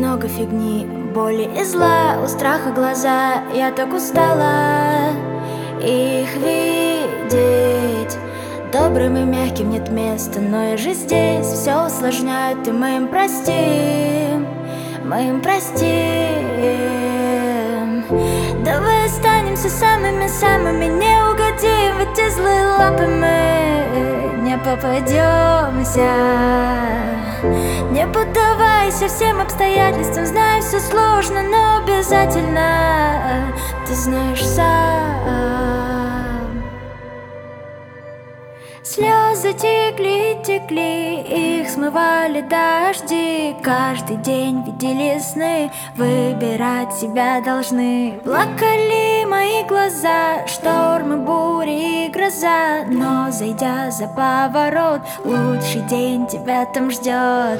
много фигни, боли и зла, у страха глаза. Я так устала их видеть. Добрым и мягким нет места, но я же здесь. Все усложняют, и мы им простим, мы им простим. Давай останемся самыми-самыми, не угодим в эти злые лапы, мы не попадемся. Не поддавайся всем обстоятельствам, знаю, все сложно, но обязательно ты знаешь сам. Слезы текли, текли, их смывали дожди. Каждый день видели сны, выбирать себя должны. Плакали мои глаза, штормы, бури и гроза. Но зайдя за поворот, лучший день тебя там ждет.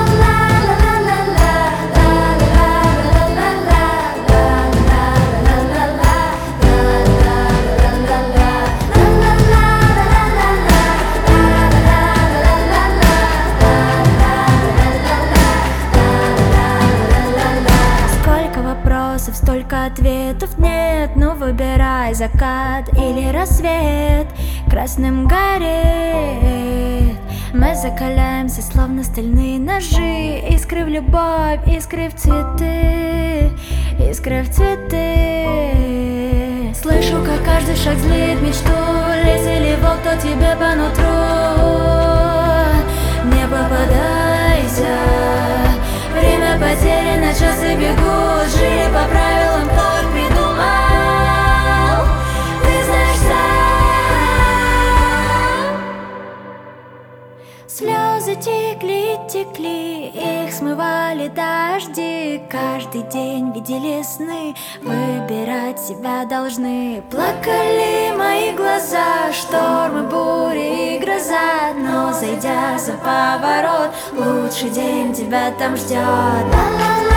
Столько ответов нет, ну выбирай закат или рассвет. Красным горит, мы закаляемся, словно стальные ножи. Искры в любовь, искры в цветы, искры в цветы. Слышу, как каждый шаг злит мечту. Лис или волк, кто тебе по нутру. Не попадайся, время потеряно, часы бегут. Жили по правилам, кто их придумал, ты знаешь сам. Слезы текли, текли, их смывали дожди. Каждый день видели сны, выбирать себя должны. Плакали мои глаза, штормы, бури и гроза. Но зайдя за поворот, лучший день тебя там ждет.